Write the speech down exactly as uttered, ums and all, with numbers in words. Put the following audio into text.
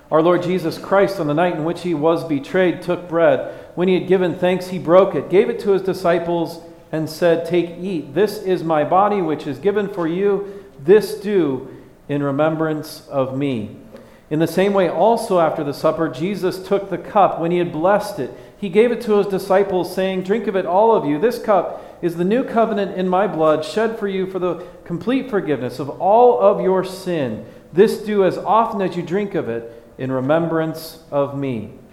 Our Lord Jesus Christ, on the night in which he was betrayed, took bread. When he had given thanks, he broke it, gave it to his disciples, and said, "Take, eat. This is my body, which is given for you. This do in remembrance of me." In the same way, also after the supper, Jesus took the cup. When he had blessed it, he gave it to his disciples, saying, "Drink of it, all of you. This cup is the new covenant in my blood, shed for you for the complete forgiveness of all of your sin. This do as often as you drink of it in remembrance of me."